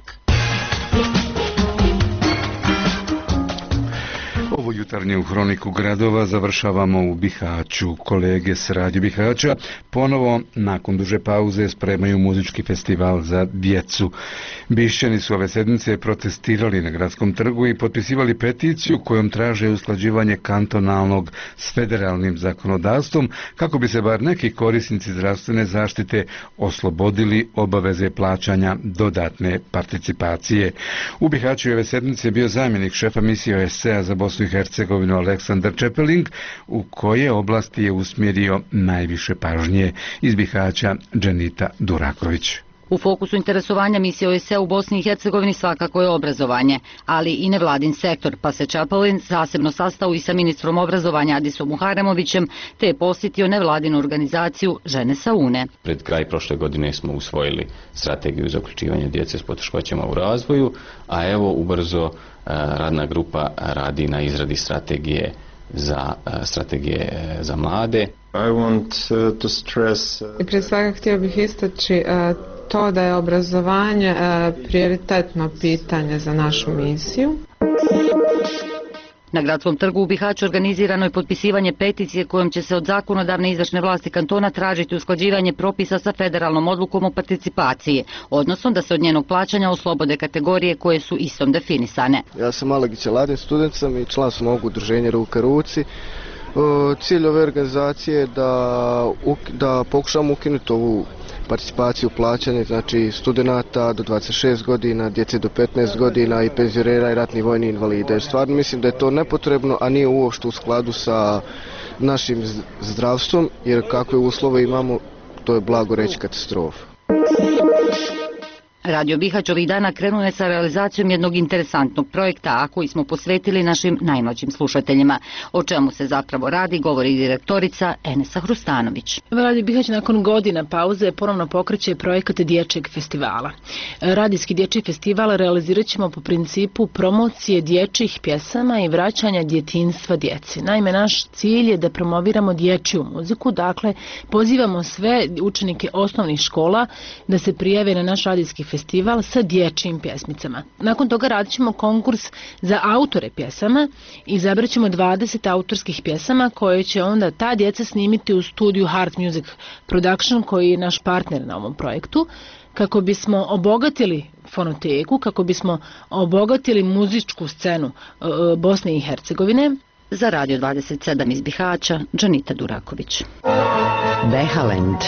Ovo jutarnje u Hroniku gradova završavamo u Bihaću. Kolege s Radio Bihaća ponovo, nakon duže pauze, spremaju muzički festival za djecu. Bišćani su ove sedmice protestirali na gradskom trgu i potpisivali peticiju kojom traže usklađivanje kantonalnog s federalnim zakonodavstvom, kako bi se bar neki korisnici zdravstvene zaštite oslobodili obaveze plaćanja dodatne participacije. U Bihaću ove sedmice bio zamjenik šefa misije O S C-a za Bosnu i Hercegovinu Aleksandar Čepeling, u koje oblasti je usmjerio najviše pažnje. Iz Bihaća Dženita Duraković. U fokusu interesovanja misije O E S E u Bosni i Hercegovini svakako je obrazovanje, ali i nevladin sektor, pa se Čapalin zasebno sastao i sa ministrom obrazovanja Adisom Muharemovićem, te je posjetio nevladinu organizaciju Žene sa Une. Pred kraj prošle godine smo usvojili strategiju za uključivanje djece s poteškoćama u razvoju, a evo ubrzo radna grupa radi na izradi strategije za strategije za mlade. I want to stress... I prije svega htio bih istaći to da je obrazovanje prioritetno pitanje za našu misiju. Na Gradskom trgu u Bihaću organizirano je potpisivanje peticije kojom će se od zakonodavne izvršne vlasti kantona tražiti usklađivanje propisa sa federalnom odlukom o participaciji, odnosno da se od njenog plaćanja oslobode kategorije koje su istom definisane. Ja sam Alegić Aladin, student sam i član sam ovog udruženja Ruka ruci. Cilj ove organizacije je da, da pokušamo ukinuti ovu participaciju plaćanja, znači studenata do dvadeset šest godina, djece do petnaest godina i penzionera i ratnih vojnih invalida. Jer stvarno mislim da je to nepotrebno, a nije uopšte u skladu sa našim zdravstvom, jer kakve uslove imamo, to je blago reći katastrofa. Radio Bihać ovih dana krenuo je sa realizacijom jednog interesantnog projekta, a koji smo posvetili našim najmlađim slušateljima. O čemu se zapravo radi, govori direktorica Enesa Hrustanović. Radio Bihać nakon godina pauze ponovno pokreće projekat dječjeg festivala. Radijski dječji festival realizirat ćemo po principu promocije dječjih pjesama i vraćanja djetinjstva djeci. Naime, naš cilj je da promoviramo dječju muziku, dakle pozivamo sve učenike osnovnih škola da se prijave na naš radijski festival festival sa dječjim pjesmicama. Nakon toga radit ćemo konkurs za autore pjesama i izabrat ćemo dvadeset autorskih pjesama koje će onda ta djeca snimiti u studiju Heart Music Production koji je naš partner na ovom projektu, kako bismo obogatili fonoteku, kako bismo obogatili muzičku scenu Bosne i Hercegovine. Za Radio dvadeset sedam iz Bihaća, Džanita Duraković. Behalend.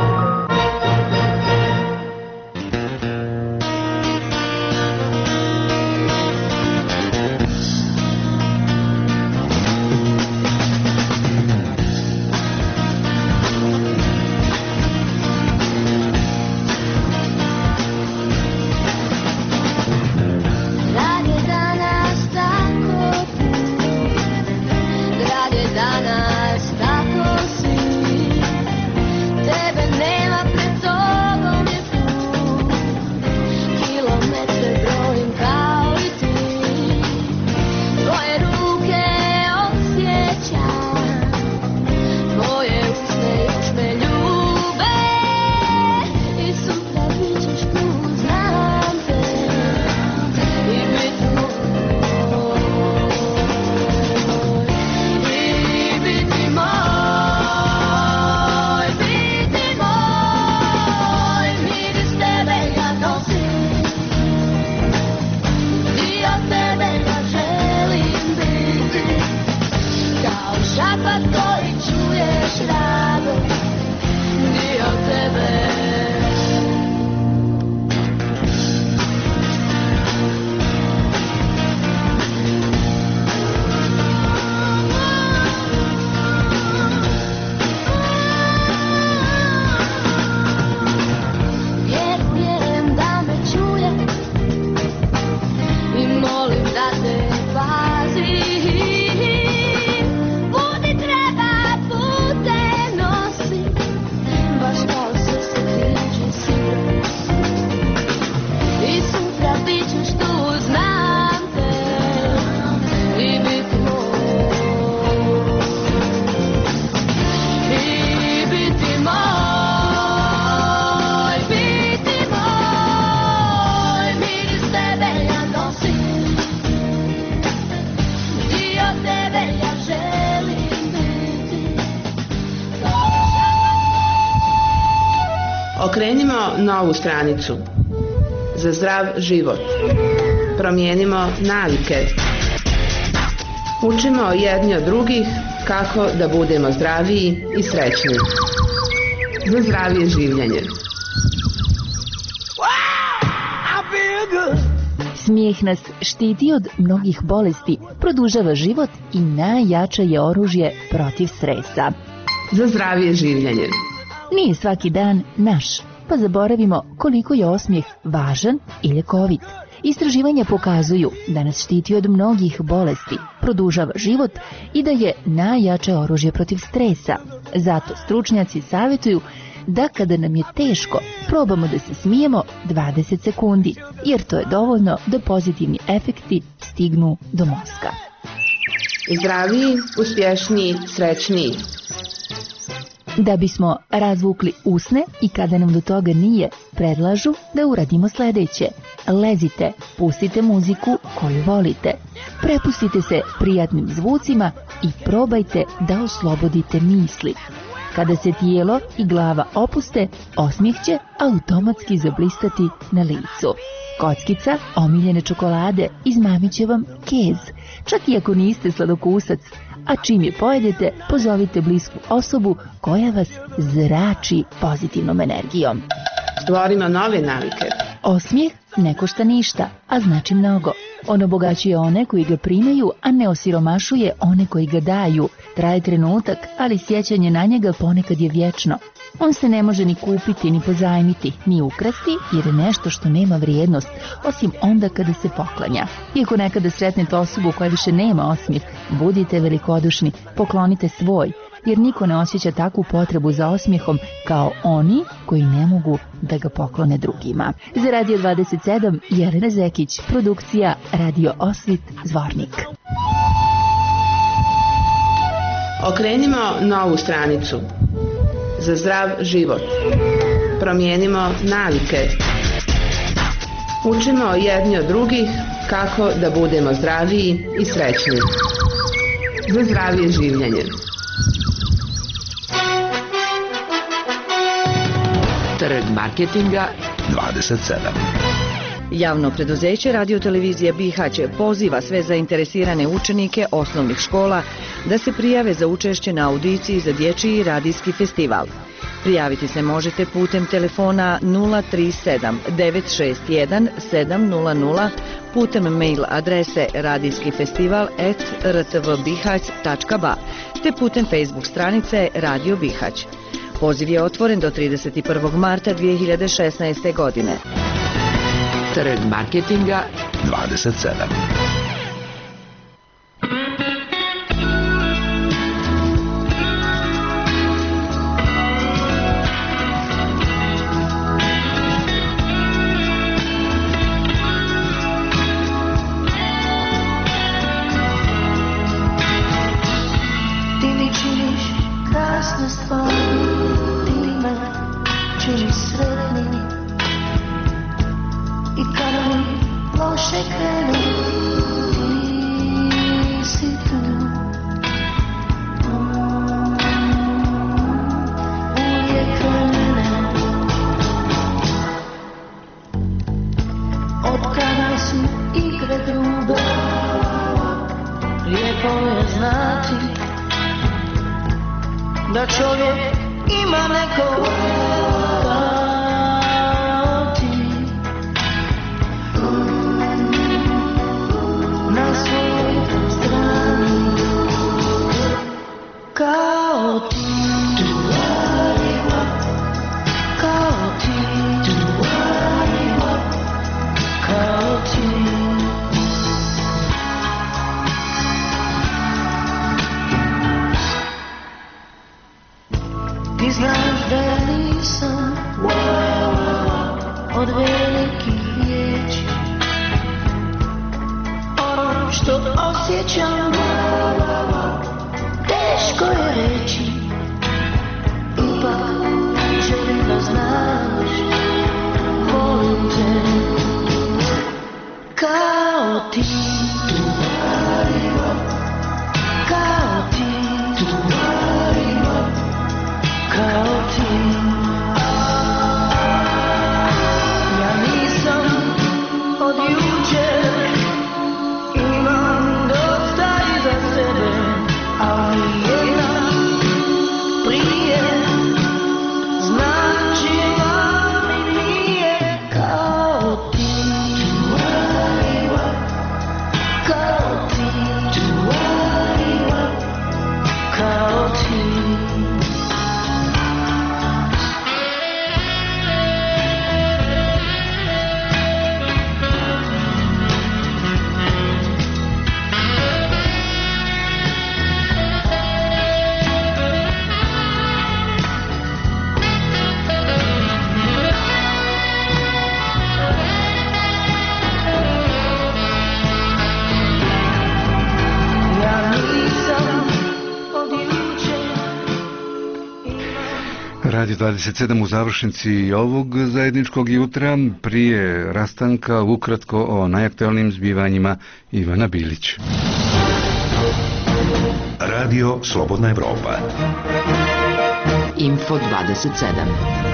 Okrenimo novu stranicu za zdrav život. Promijenimo navike. Učimo jedni od drugih kako da budemo zdraviji i srećni. Za zdravije življenje. Smijeh nas štiti od mnogih bolesti, produžava život i najjače je oružje protiv stresa. Za zdravije življenje. Nije svaki dan naš, pa zaboravimo koliko je osmijeh važan i ljekovit. Istraživanja pokazuju da nas štiti od mnogih bolesti, produžava život i da je najjače oružje protiv stresa. Zato stručnjaci savjetuju da kada nam je teško, probamo da se smijemo dvadeset sekundi, jer to je dovoljno da pozitivni efekti stignu do mozga. Zdraviji, uspješniji, srećniji. Da bismo razvukli usne i kada nam do toga nije, predlažu da uradimo sljedeće. Lezite, pustite muziku koju volite. Prepustite se prijatnim zvucima i probajte da oslobodite misli. Kada se tijelo i glava opuste, osmijeh će automatski zablistati na licu. Kockica omiljene čokolade izmamit će vam kez, čak i ako niste sladokusac, a čim je pojedete, pozovite blisku osobu koja vas zrači pozitivnom energijom. Stvorimo nove navike. Osmijeh ne košta ništa, a znači mnogo. On obogaćuje one koji ga primaju, a ne osiromašuje one koji ga daju. Traje trenutak, ali sjećanje na njega ponekad je vječno. On se ne može ni kupiti, ni pozajmiti, ni ukrasti, jer je nešto što nema vrijednost, osim onda kada se poklanja. Iako nekada sretnete osobu koja više nema osmijeh, budite velikodušni, poklonite svoj, jer niko ne osjeća takvu potrebu za osmijehom kao oni koji ne mogu da ga poklone drugima. Za Radio dvadeset sedam, Jelena Zekić, produkcija Radio Osvit, Zvornik. Okrenimo novu stranicu. Za zdrav život. Promijenimo navike. Učimo jedni od drugih kako da budemo zdraviji i srećni. Za zdravije življenje. Trg marketinga dvadeset sedam. Javno preduzeće Radiotelevizija Bihać poziva sve zainteresirane učenike osnovnih škola da se prijave za učešće na audiciji za dječji radijski festival. Prijaviti se možete putem telefona nula tri sedam devet šest jedan sedam nula nula, putem mail adrese radijski festival at r t v bihać tačka b a te putem Facebook stranice Radio Bihać. Poziv je otvoren do trideset prvog marta dvije hiljade šesnaeste. godine. Trg marketinga dvadeset sedam. Ti mi činiš krasne stvari, ti me činiš sretnim. I kada mi loše krene, ti si tu. Uvijek kraj mene. Od kada su igre grube, lijepo je znati da čovjek ima neko na svojoj strani, kao ti, kao ti, kao ti. Ti znaš da ja nisam od velikih riječi, što osjećam, teško je reći. Ipak želim da znaš, volim te kao ti, kao ti, kao ti. Ja nisam od jučer, imam dosta iza sebe, ali jedna prije značila mi nije kao ti, kao ti, kao Radio dvadeset sedam u završnici ovog zajedničkog jutra. Prije rastanka ukratko o najaktualnim zbivanjima Ivana Bilić. Radio Slobodna Evropa. Info dvadeset sedam.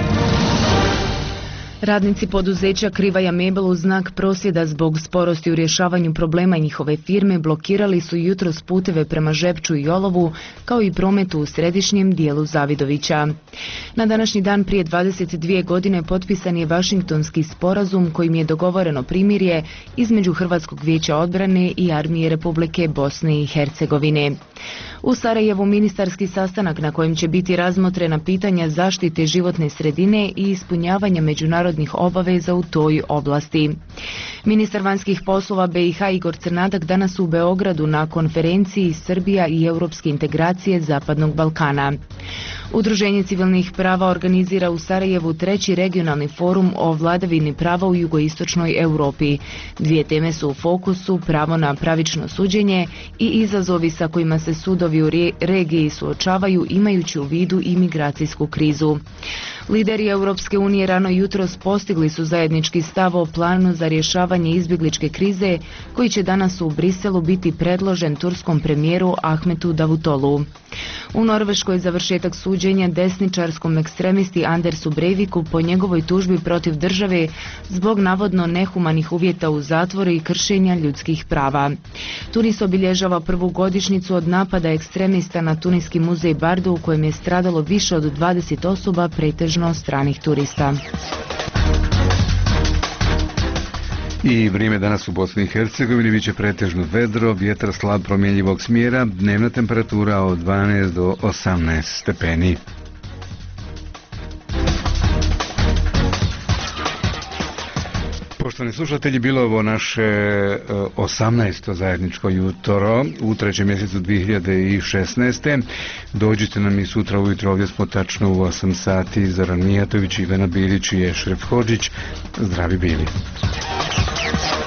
Radnici poduzeća Krivaja Mebel u znak prosvjeda zbog sporosti u rješavanju problema njihove firme blokirali su jutros puteve prema Žepču i Jolovu, kao i prometu u središnjem dijelu Zavidovića. Na današnji dan prije dvadeset dvije godine potpisan je Vašingtonski sporazum kojim je dogovoreno primirje između Hrvatskog vijeća odbrane i Armije Republike Bosne i Hercegovine. U Sarajevu ministarski sastanak na kojem će biti razmotrena pitanja zaštite životne sredine i ispunjavanja međunarodnih obaveza u toj oblasti. Ministar vanjskih poslova B i H Igor Crnadak danas u Beogradu na konferenciji Srbija i europske integracije Zapadnog Balkana. Udruženje civilnih prava organizira u Sarajevu treći regionalni forum o vladavini prava u jugoistočnoj Europi. Dvije teme su u fokusu: pravo na pravično suđenje i izazovi sa kojima se sudovi u regiji suočavaju imajući u vidu imigracijsku krizu. Lideri Europske unije rano jutros postigli su zajednički stav o planu za rješavanje izbjegličke krize koji će danas u Briselu biti predložen turskom premijeru Ahmetu Davutoglu. U Norveškoj je završetak suđenja desničarskom ekstremisti Andersu Breiviku po njegovoj tužbi protiv države zbog navodno nehumanih uvjeta u zatvoru i kršenja ljudskih prava. Tunis obilježava prvu godišnjicu od napada ekstremista na tuniski muzej Bardo u kojem je stradalo više od dvadeset osoba, pretežno stranih turista. I vrijeme danas u Bosni i Hercegovini biće pretežno vedro, vjetar slab promjenjivog smjera, dnevna temperatura od dvanaest do osamnaest stepeni. Poštovani slušatelji, bilo ovo naše osamnaesto zajedničko jutro u trećem mjesecu dvije hiljade šesnaeste. Dođite nam i sutra ujutro, ovdje smo tačno u osam sati. Zoran Mijatović, Ivana Bilić i Ešref Hodžić. Zdravi bili.